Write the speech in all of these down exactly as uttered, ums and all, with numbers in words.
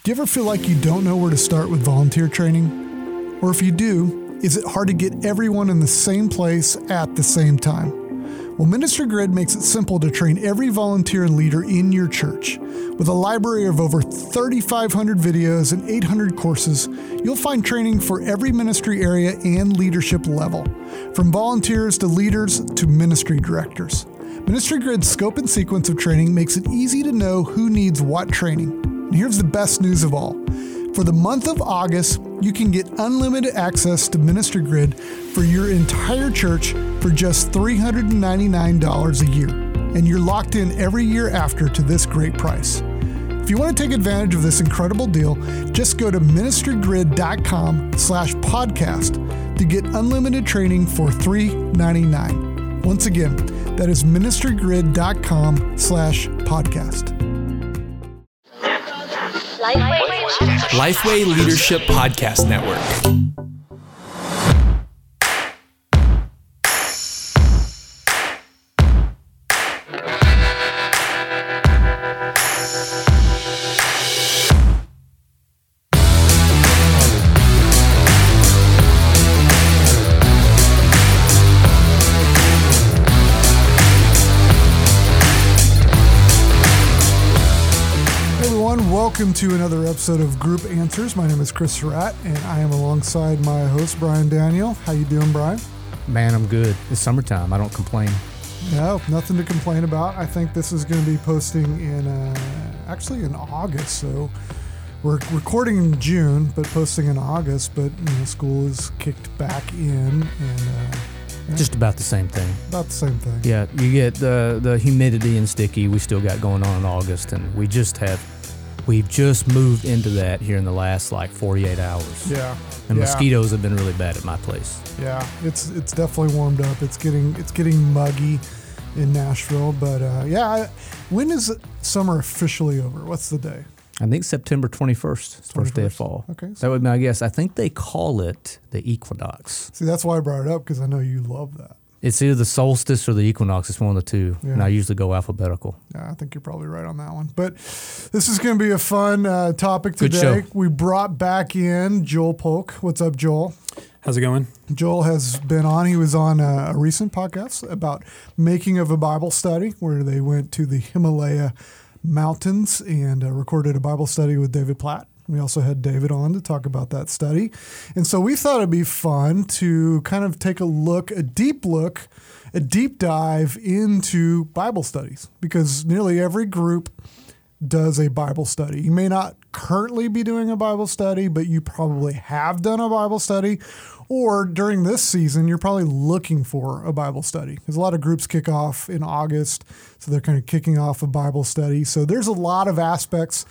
Do you ever feel like you don't know where to start with volunteer training? Or if you do, is it hard to get everyone in the same place at the same time? Well, Ministry Grid makes it simple to train every volunteer and leader in your church. With a library of over thirty-five hundred videos and eight hundred courses, you'll find training for every ministry area and leadership level, from volunteers to leaders to ministry directors. Ministry Grid's scope and sequence of training makes it easy to know who needs what training. And here's the best news of all. For the month of August, you can get unlimited access to Ministry Grid for your entire church for just three hundred ninety-nine dollars a year. And you're locked in every year after to this great price. If you want to take advantage of this incredible deal, just go to ministrygrid.com slash podcast to get unlimited training for three hundred ninety-nine dollars. Once again, that is ministrygrid.com slash podcast. Lifeway Leadership Podcast Network. Welcome to another episode of Group Answers. My name is Chris Surratt, and I am alongside my host, Brian Daniel. How you doing, Brian? Man, I'm good. It's summertime. I don't complain. No, nothing to complain about. I think this is going to be posting in, uh, actually in August, so we're recording in June, but posting in August, but you know, school is kicked back in, and uh, yeah, just about the same thing. About the same thing. Yeah, you get the, the humidity and sticky we still got going on in August, and we just have... We've just moved into that here in the last like forty-eight hours. Yeah. And yeah. mosquitoes have been really bad at my place. Yeah, it's it's definitely warmed up. It's getting it's getting muggy in Nashville, but uh, yeah. I, when is summer officially over? What's the day? I think September twenty-first, twenty-first. First day of fall. Okay. So that would be my guess. I think they call it the equinox. See, that's why I brought it up, because I know you love that. It's either the solstice or the equinox. It's one of the two, yeah. And I usually go alphabetical. Yeah, I think you're probably right on that one. But this is going to be a fun uh, topic today. Good show. We brought back in Joel Polk. What's up, Joel? How's it going? Joel has been on. He was on a, a recent podcast about making of a Bible study, where they went to the Himalaya mountains and uh, recorded a Bible study with David Platt. We also had David on to talk about that study. And so we thought it'd be fun to kind of take a look, a deep look, a deep dive into Bible studies, because nearly every group does a Bible study. You may not currently be doing a Bible study, but you probably have done a Bible study, or during this season, you're probably looking for a Bible study, because a lot of groups kick off in August, so they're kind of kicking off a Bible study. So there's a lot of aspects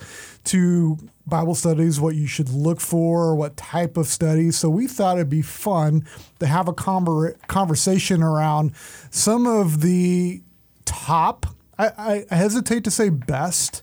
to Bible studies, what you should look for, what type of studies. So we thought it'd be fun to have a conver- conversation around some of the top, I, I hesitate to say best,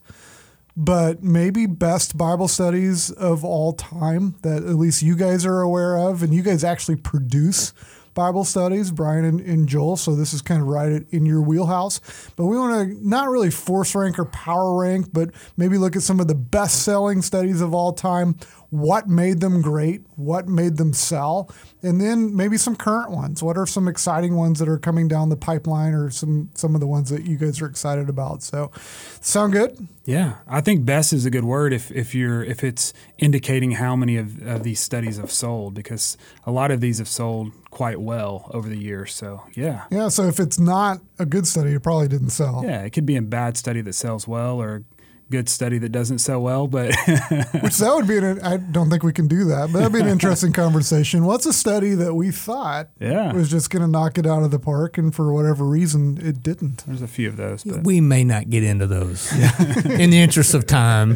but maybe best Bible studies of all time that at least you guys are aware of, and you guys actually produce Bible studies, Brian and, and Joel, so this is kind of right in your wheelhouse. But we want to not really force rank or power rank, but maybe look at some of the best-selling studies of all time, what made them great, what made them sell, and then maybe some current ones. What are some exciting ones that are coming down the pipeline, or some, some of the ones that you guys are excited about? So, sound good? Yeah, I think best is a good word if, if you're if it's indicating how many of, of these studies have sold, because a lot of these have sold quite well over the years. So, yeah. Yeah, so if it's not a good study, it probably didn't sell. Yeah, it could be a bad study that sells well, or a good study that doesn't sell well, but which that would be an, I don't think we can do that, but that'd be an interesting conversation. What's a study that we thought yeah. was just going to knock it out of the park, and for whatever reason it didn't? There's a few of those, but we may not get into those in the interest of time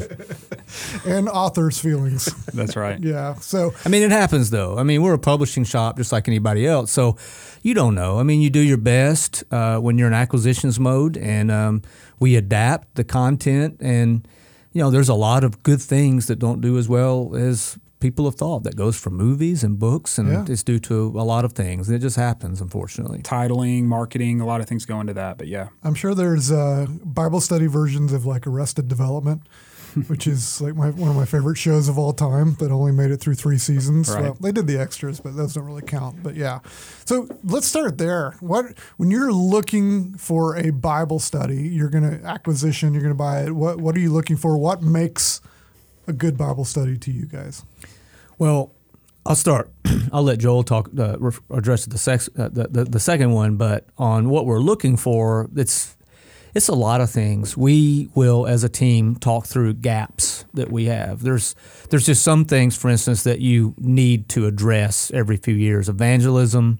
and authors' feelings. That's right. Yeah. So I mean, it happens though. I mean, we're a publishing shop just like anybody else, so you don't know. I mean, you do your best uh, when you're in acquisitions mode, and um, we adapt the content, and you know, there's a lot of good things that don't do as well as people have thought. That goes from movies and books, and yeah. it's due to a lot of things. And it just happens, unfortunately. Titling, marketing, a lot of things go into that, but yeah. I'm sure there's uh, Bible study versions of like Arrested Development. which is like my, one of my favorite shows of all time, but only made it through three seasons. Right. Well, they did the extras, but those don't really count. But yeah, so let's start there. What when you're looking for a Bible study, you're going to acquisition, you're going to buy it. What what are you looking for? What makes a good Bible study to you guys? Well, I'll start. I'll let Joel talk uh, re- address the, sex, uh, the, the the second one, but on what we're looking for, it's it's a lot of things. We will, as a team, talk through gaps that we have. There's there's just some things, for instance, that you need to address every few years. Evangelism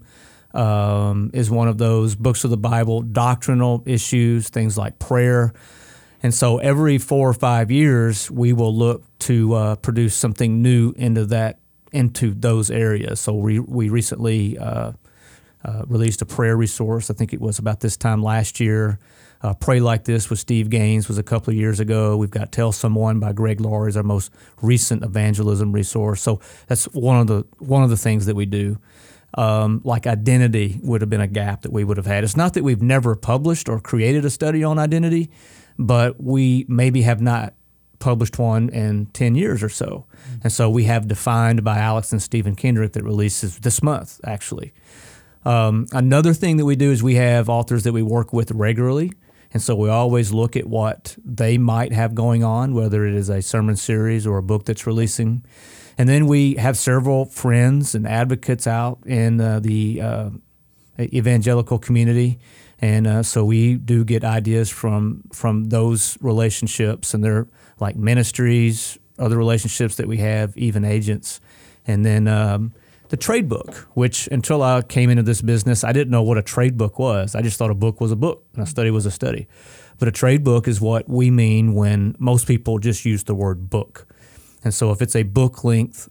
um, is one of those. Books of the Bible, doctrinal issues, things like prayer. And so every four or five years, we will look to uh, produce something new into that into those areas. So we we recently uh, uh, released a prayer resource. I think it was about this time last year. Uh, Pray Like This with Steve Gaines was a couple of years ago. We've got Tell Someone by Greg Laurie is our most recent evangelism resource. So that's one of the one of the things that we do. Um, like identity would have been a gap that we would have had. It's not that we've never published or created a study on identity, but we maybe have not published one in ten years or so. Mm-hmm. And so we have Defined by Alex and Stephen Kendrick that releases this month, actually. Um, another thing that we do is we have authors that we work with regularly. And so we always look at what they might have going on, whether it is a sermon series or a book that's releasing. And then we have several friends and advocates out in uh, the uh, evangelical community. And uh, so we do get ideas from from those relationships, and they're like ministries, other relationships that we have, even agents. And then um, the trade book, which until I came into this business, I didn't know what a trade book was. I just thought a book was a book and a study was a study. But a trade book is what we mean when most people just use the word book. And so if it's a book length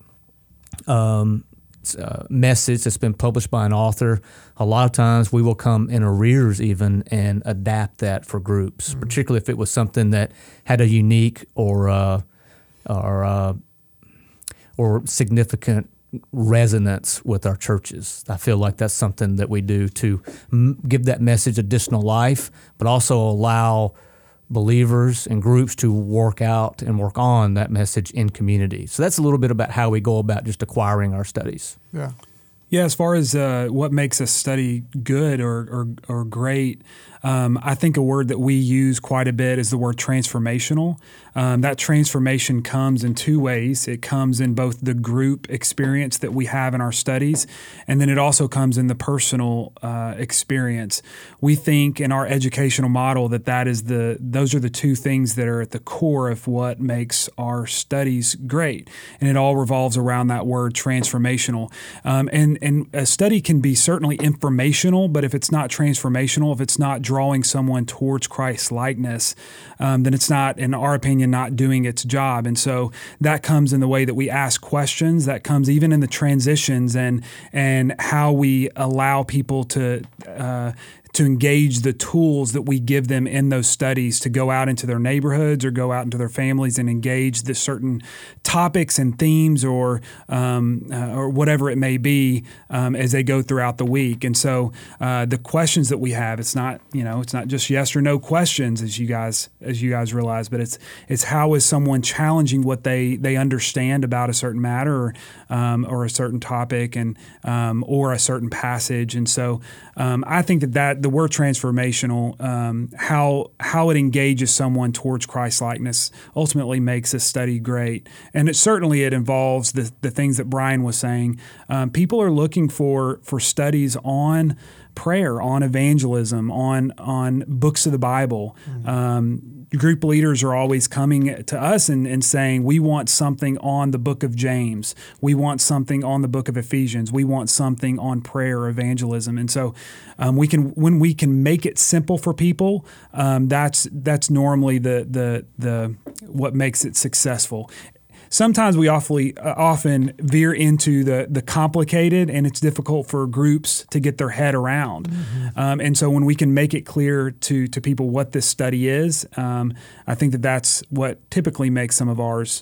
um Uh, message that's been published by an author, a lot of times we will come in arrears even and adapt that for groups, mm-hmm. particularly if it was something that had a unique or uh, or uh, or significant resonance with our churches. I feel like that's something that we do to m- give that message additional life, but also allow believers and groups to work out and work on that message in community. So that's a little bit about how we go about just acquiring our studies. Yeah. Yeah, as far as uh, what makes a study good or or, or great, um, I think a word that we use quite a bit is the word transformational. Um, that transformation comes in two ways. It comes in both the group experience that we have in our studies, and then it also comes in the personal uh, experience. We think in our educational model that that is the those are the two things that are at the core of what makes our studies great, and it all revolves around that word transformational. Um, and And a study can be certainly informational, but if it's not transformational, if it's not drawing someone towards Christ's likeness, um, then it's not, in our opinion, not doing its job. And so that comes in the way that we ask questions. That comes even in the transitions and and how we allow people to uh, to engage the tools that we give them in those studies to go out into their neighborhoods or go out into their families and engage the certain topics and themes or um, uh, or whatever it may be um, as they go throughout the week. And so uh, the questions that we have, it's not you know it's not just yes or no questions as you guys as you guys realize, but it's it's how is someone challenging what they they understand about a certain matter or um, or a certain topic and um, or a certain passage. And so um, I think that that the word transformational, um, how how it engages someone towards Christ likeness, ultimately makes a study great. And it certainly it involves the the things that Brian was saying. Um, people are looking for for studies on prayer, on evangelism, on on books of the Bible. Mm-hmm. Um, group leaders are always coming to us and, and saying, we want something on the book of James. We want something on the book of Ephesians. We want something on prayer or evangelism. And so um, we can when we can make it simple for people, um, that's that's normally the the the what makes it successful. Sometimes we awfully uh, often veer into the the complicated, and it's difficult for groups to get their head around. Mm-hmm. Um, and so when we can make it clear to to people what this study is, um, I think that that's what typically makes some of ours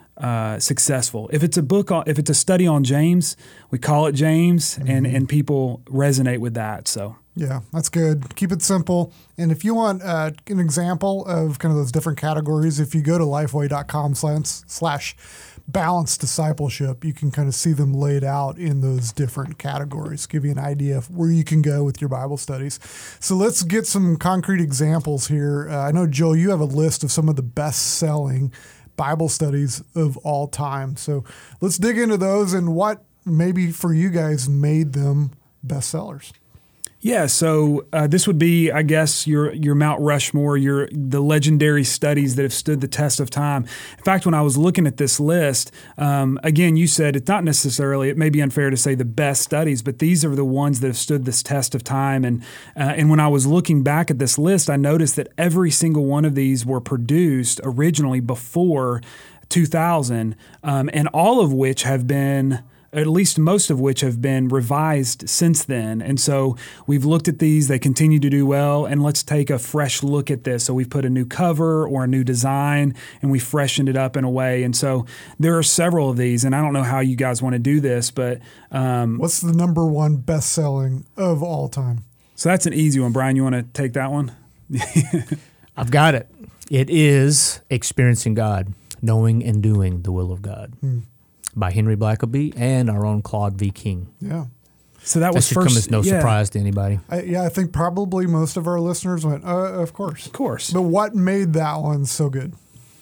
uh, successful. If it's a book, on, if it's a study on James, we call it James, mm-hmm. and and people resonate with that. So Yeah, that's good. Keep it simple. And if you want uh, an example of kind of those different categories, if you go to lifeway.com slash, slash balanced discipleship, you can kind of see them laid out in those different categories, give you an idea of where you can go with your Bible studies. So let's get some concrete examples here. Uh, I know, Joel, you have a list of some of the best-selling Bible studies of all time. So let's dig into those and what maybe for you guys made them bestsellers. Yeah, so uh, this would be, I guess, your your Mount Rushmore, your the legendary studies that have stood the test of time. In fact, when I was looking at this list, um, again, you said it's not necessarily, it may be unfair to say the best studies, but these are the ones that have stood this test of time. And uh, and when I was looking back at this list, I noticed that every single one of these were produced originally before two thousand, um, and all of which have been, at least most of which have been revised since then. And so we've looked at these, they continue to do well, and let's take a fresh look at this. So we've put a new cover or a new design, and we freshened it up in a way. And so there are several of these, and I don't know how you guys want to do this, but... Um, What's the number one best-selling of all time? So that's an easy one. Brian, you want to take that one? I've got it. It is Experiencing God, Knowing and Doing the Will of God. Hmm. By Henry Blackaby and our own Claude V. King. Yeah. So that, that was should first, come as no yeah. surprise to anybody. I, yeah, I think probably most of our listeners went, uh, of course. Of course. But what made that one so good?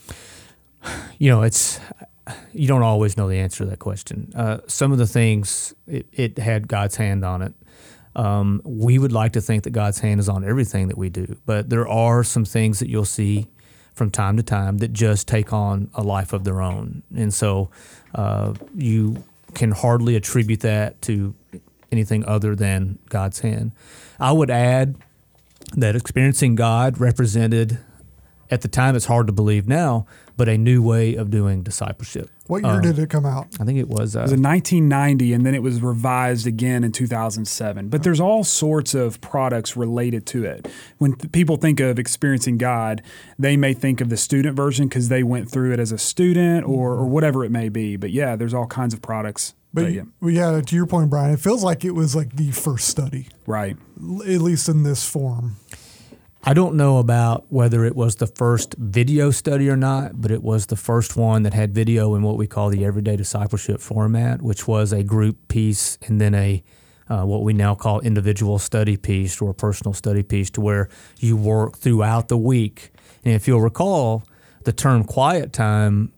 You know, it's you don't always know the answer to that question. Uh, some of the things, it, it had God's hand on it. Um, we would like to think that God's hand is on everything that we do, but there are some things that you'll see from time to time that just take on a life of their own. And so uh, you can hardly attribute that to anything other than God's hand. I would add that Experiencing God represented, at the time it's hard to believe now, but a new way of doing discipleship. What year um, did it come out? I think it was... Uh, it was in nineteen ninety, and then it was revised again in two thousand seven. But there's all sorts of products related to it. When th- people think of Experiencing God, they may think of the student version because they went through it as a student or, or whatever it may be. But yeah, there's all kinds of products. But, but yeah. Well, yeah, to your point, Brian, it feels like it was like the first study. Right. At least in this form. I don't know about whether it was the first video study or not, but it was the first one that had video in what we call the Everyday Discipleship format, which was a group piece and then a uh, what we now call individual study piece or personal study piece, to where you work throughout the week. And if you'll recall, the term quiet time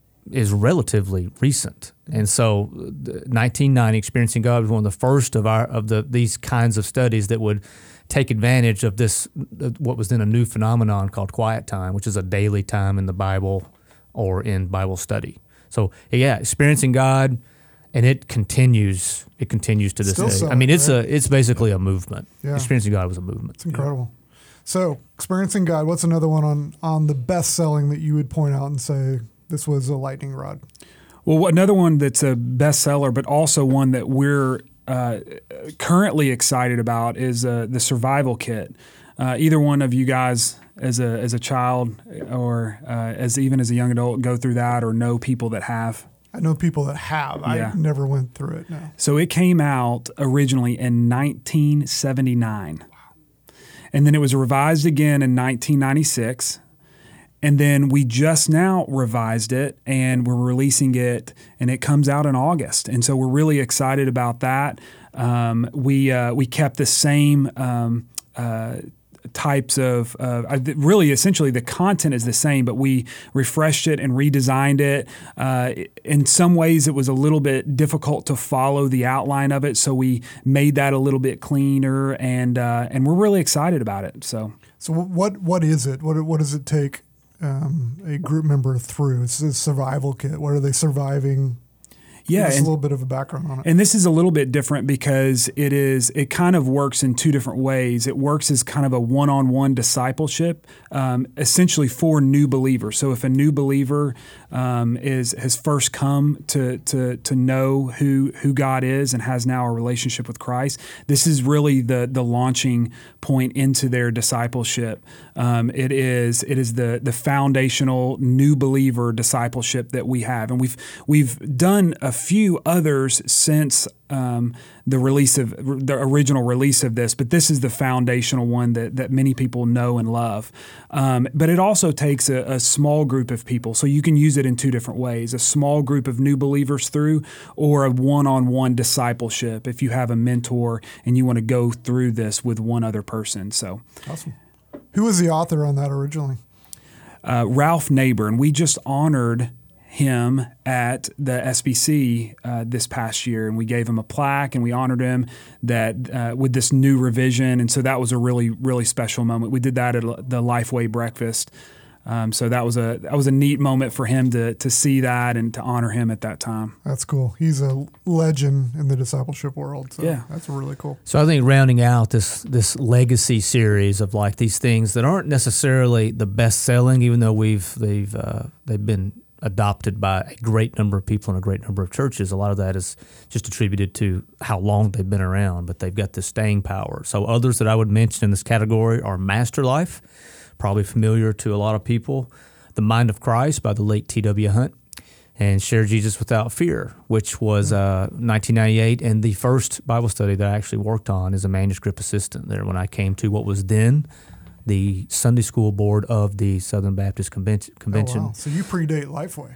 is relatively recent. And so nineteen ninety, Experiencing God was one of the first of our of the these kinds of studies that would take advantage of this, what was then a new phenomenon called quiet time, which is a daily time in the Bible or in Bible study. So yeah, Experiencing God, and it continues. It continues to this Still day. so, I mean, it's right? a it's basically a movement. Yeah. Experiencing God was a movement. It's incredible. Yeah. So Experiencing God, what's another one on on the best selling that you would point out and say this was a lightning rod? Well, another one that's a bestseller, but also one that we're uh, currently excited about is uh, the Survival Kit. Uh, either one of you guys, as a as a child or uh, as even as a young adult, go through that or know people that have? I know people that have. Yeah. I never went through it. No. So it came out originally in nineteen seventy-nine, wow. And then it was revised again in nineteen ninety-six. And then we just now revised it, and we're releasing it, and it comes out in August. And so we're really excited about that. Um, we uh, we kept the same um, uh, types of uh, really essentially the content is the same, but we refreshed it and redesigned it. Uh, in some ways, it was a little bit difficult to follow the outline of it, so we made that a little bit cleaner, and uh, and we're really excited about it. So, so what what is it? What what does it take? Um, a group member through? It's a survival kit. What are they surviving? Yeah, Give us and, a little bit of a background on it. And this is a little bit different because it is it kind of works in two different ways. It works as kind of a one-on-one discipleship, um, essentially for new believers. So if a new believer um, is has first come to to to know who who God is and has now a relationship with Christ, this is really the the launching point into their discipleship. Um, it is it is the the foundational new believer discipleship that we have, and we've we've done a few others since um, the release of the original release of this, but this is the foundational one that that many people know and love. Um, but it also takes a, a small group of people, so you can use it in two different ways: a small group of new believers through, or a one-on-one discipleship if you have a mentor and you want to go through this with one other person. So, awesome. Who was the author on that originally? Uh, Ralph Neighbor, and we just honored him at the S B C uh, this past year, and we gave him a plaque and we honored him that uh, with this new revision, and so that was a really really special moment. We did that at the Lifeway breakfast, um, so that was a that was a neat moment for him to to see that and to honor him at that time. That's cool. He's a legend in the discipleship world. So yeah, that's really cool. So I think rounding out this this legacy series of like these things that aren't necessarily the best selling, even though we've they've uh, they've been adopted by a great number of people in a great number of churches. A lot of that is just attributed to how long they've been around, but they've got this staying power. So others that I would mention in this category are Master Life, probably familiar to a lot of people, The Mind of Christ by the late T W Hunt, and Share Jesus Without Fear, which was uh, nineteen ninety-eight, and the first Bible study that I actually worked on as a manuscript assistant there when I came to what was then the Sunday School Board of the Southern Baptist Convention. Oh, wow. So you predate Lifeway.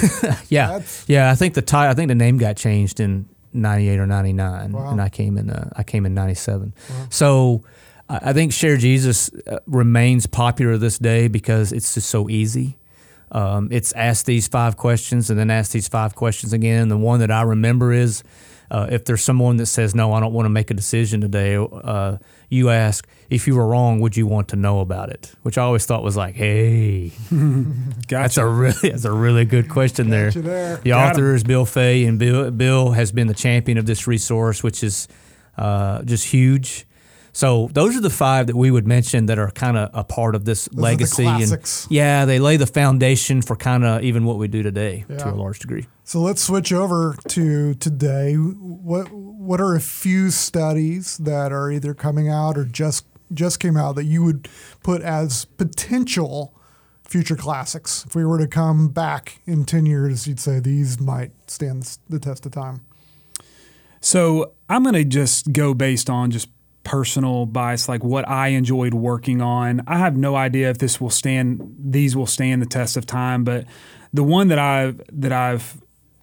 yeah, That's... yeah. I think the tie, I think the name got changed in ninety-eight or ninety-nine, wow. and I came in. Uh, I came in ninety-seven. Wow. So I think Share Jesus uh, remains popular this day because it's just so easy. Um, it's ask these five questions and then ask these five questions again. The one that I remember is uh, if there's someone that says, no, I don't want to make a decision today, uh, you ask, if you were wrong, would you want to know about it? Which I always thought was like, hey, gotcha. that's a really that's a really good question there. there. The Got author him. is Bill Fay, and Bill, Bill has been the champion of this resource, which is uh, just huge. So those are the five that we would mention that are kind of a part of this Those legacy. Are the and classics. yeah, they lay the foundation for kind of even what we do today yeah. to a large degree. So let's switch over to today. What what are a few studies that are either coming out or just just came out that you would put as potential future classics? If we were to come back in ten years, you'd say these might stand the test of time. So I'm going to just go based on just personal bias, like what I enjoyed working on. I have no idea if this will stand; these will stand the test of time. But the one that I've that I've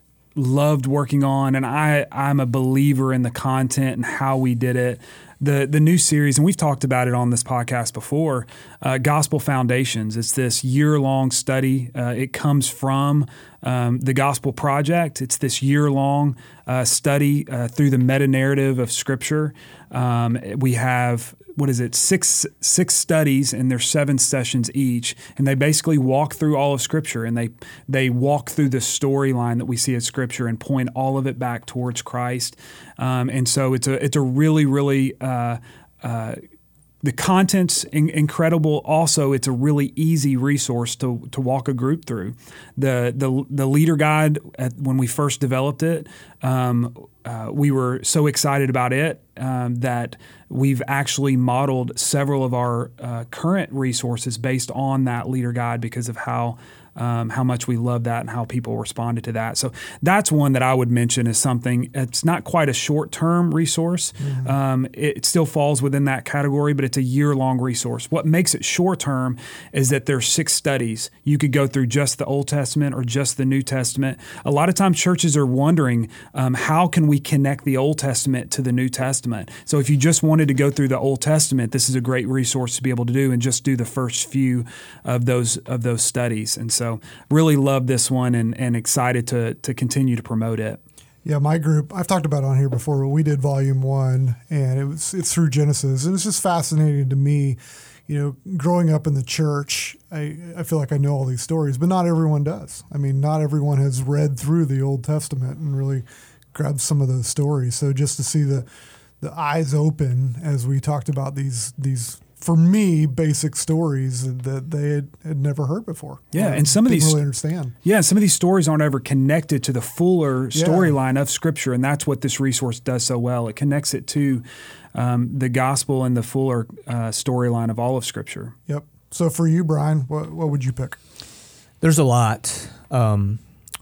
loved working on, and I I'm a believer in the content and how we did it. The the new series, and we've talked about it on this podcast before, uh, Gospel Foundations. It's this year-long study. Uh, it comes from um, the Gospel Project. It's this year-long uh, study uh, through the meta-narrative of Scripture. Um, we have, what is it, six six studies, and there's seven sessions each, and they basically walk through all of Scripture, and they they walk through the storyline that we see of Scripture and point all of it back towards Christ. Um, and so it's a it's a really really uh, uh, the content's in, incredible. Also, it's a really easy resource to to walk a group through. The the the leader guide at, when we first developed it, um, uh, we were so excited about it um, that we've actually modeled several of our uh, current resources based on that leader guide because of how. Um, how much we love that and how people responded to that. So that's one that I would mention as something. It's not quite a short-term resource. Mm-hmm. Um, it still falls within that category, but it's a year-long resource. What makes it short-term is that there's six studies. You could go through just the Old Testament or just the New Testament. A lot of times churches are wondering, um, how can we connect the Old Testament to the New Testament? So if you just wanted to go through the Old Testament, this is a great resource to be able to do and just do the first few of those of those studies. And so So really love this one and, and excited to to continue to promote it. Yeah, my group, I've talked about it on here before, but we did volume one, and it was it's through Genesis. And it's just fascinating to me, you know, growing up in the church, I, I feel like I know all these stories, but not everyone does. I mean, not everyone has read through the Old Testament and really grabbed some of those stories. So just to see the the eyes open as we talked about these these for me, basic stories that they had, had never heard before. Yeah, and some of didn't these really understand. Yeah, some of these stories aren't ever connected to the fuller Yeah. storyline of Scripture, and that's what this resource does so well. It connects it to um, the gospel and the fuller uh, storyline of all of Scripture. Yep. So for you, Brian, what what would you pick? There's a lot. Um,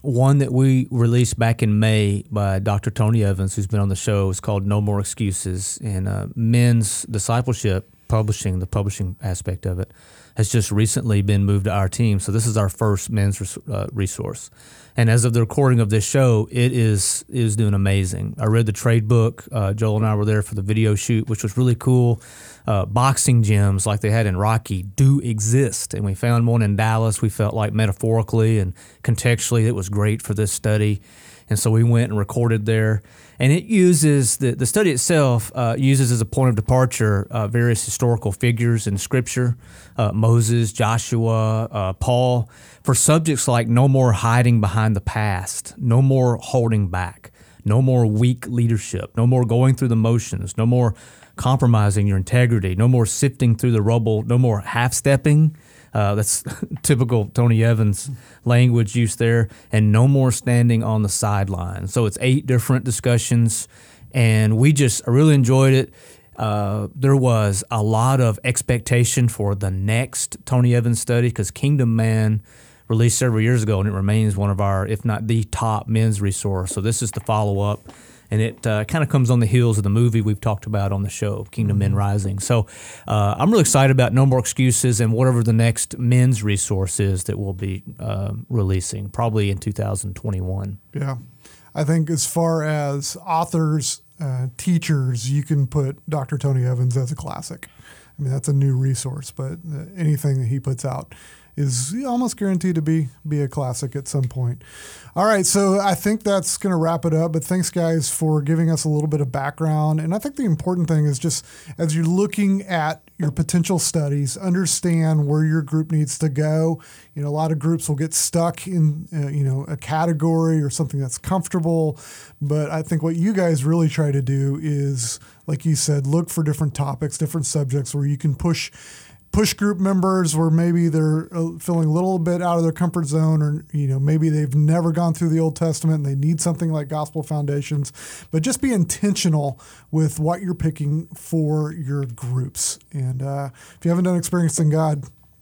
one that we released back in May by Doctor Tony Evans, who's been on the show, is called No More Excuses. And uh, Men's Discipleship Publishing, the publishing aspect of it, has just recently been moved to our team. So this is our first men's res- uh, resource. And as of the recording of this show, it is is doing amazing. I read the trade book. Uh, Joel and I were there for the video shoot, which was really cool. Uh, boxing gyms like they had in Rocky do exist, and we found one in Dallas. We felt like metaphorically and contextually it was great for this study. And so we went and recorded there. And it uses, the, the study itself uh, uses as a point of departure uh, various historical figures in Scripture, uh, Moses, Joshua, uh, Paul, for subjects like no more hiding behind the past, no more holding back, no more weak leadership, no more going through the motions, no more compromising your integrity, no more sifting through the rubble, no more half-stepping. Uh, that's typical Tony Evans language use there, and no more standing on the sidelines. So it's eight different discussions, and we just I really enjoyed it. Uh, there was a lot of expectation for the next Tony Evans study because Kingdom Man released several years ago, and it remains one of our, if not the top men's resource. So this is the follow-up. And it uh, kind of comes on the heels of the movie we've talked about on the show, Kingdom Men Rising. So uh, I'm really excited about No More Excuses and whatever the next men's resource is that we'll be uh, releasing, probably in two thousand twenty-one. Yeah. I think as far as authors, uh, teachers, you can put Doctor Tony Evans as a classic. I mean, that's a new resource, but uh, anything that he puts out is almost guaranteed to be be a classic at some point. All right, so I think that's going to wrap it up, but thanks, guys, for giving us a little bit of background. And I think the important thing is just as you're looking at your potential studies, understand where your group needs to go. You know, a lot of groups will get stuck in, uh, you know, a category or something that's comfortable, but I think what you guys really try to do is, like you said, look for different topics, different subjects where you can push push group members where maybe they're feeling a little bit out of their comfort zone, or, you know, maybe they've never gone through the Old Testament and they need something like Gospel Foundations. But just be intentional with what you're picking for your groups. And uh, if you haven't done Experiencing God,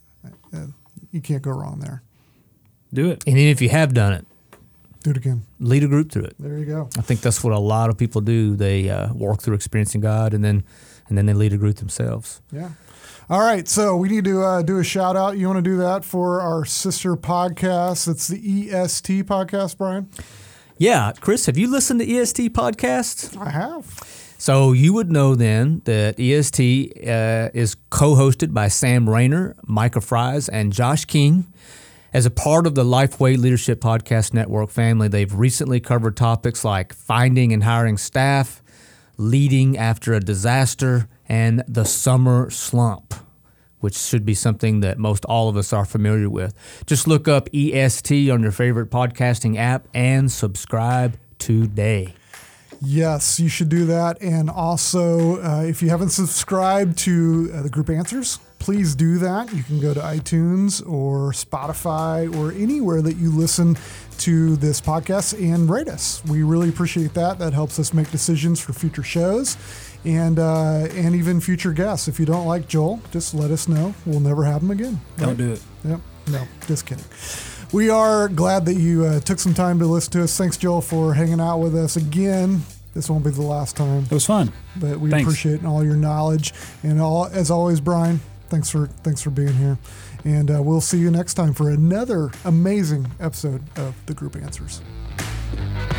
uh, you can't go wrong there. Do it. And even if you have done it, do it again. Lead a group through it. There you go. I think that's what a lot of people do. They uh, walk through Experiencing God, and then and then they lead a group themselves. Yeah. All right, so we need to uh, do a shout out. You want to do that for our sister podcast? It's the E S T podcast, Brian? Yeah. Chris, have you listened to E S T podcasts? I have. So you would know then that E S T uh, is co-hosted by Sam Rayner, Micah Fries, and Josh King. As a part of the Lifeway Leadership Podcast Network family, they've recently covered topics like finding and hiring staff, leading after a disaster, and the summer slump, which should be something that most all of us are familiar with. Just look up E S T on your favorite podcasting app and subscribe today. Yes, you should do that. And also, uh, if you haven't subscribed to uh, the Group Answers, please do that. You can go to iTunes or Spotify or anywhere that you listen to this podcast and rate us. We really appreciate that. That helps us make decisions for future shows and uh, and even future guests. If you don't like Joel, just let us know. We'll never have him again. Don't right? do it. Yep. No, just kidding. We are glad that you uh, took some time to listen to us. Thanks, Joel, for hanging out with us again. This won't be the last time. It was fun. But we Thanks. appreciate all your knowledge. And all, as always, Brian, thanks for thanks for being here. And uh, we'll see you next time for another amazing episode of The Group Answers.